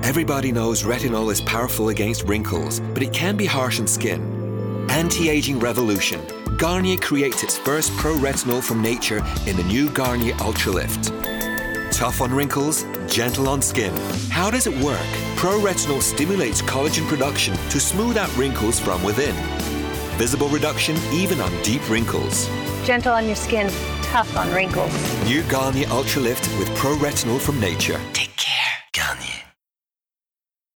Everybody knows retinol is powerful against wrinkles, but it can be harsh on skin. Anti-aging revolution. Garnier creates its first pro-retinol from nature in the new Garnier Ultra Lift. Tough on wrinkles, gentle on skin. How does it work? Pro-retinol stimulates collagen production to smooth out wrinkles from within. Visible reduction even on deep wrinkles. Gentle on your skin, tough on wrinkles. New Garnier Ultra Lift with pro-retinol from nature. Take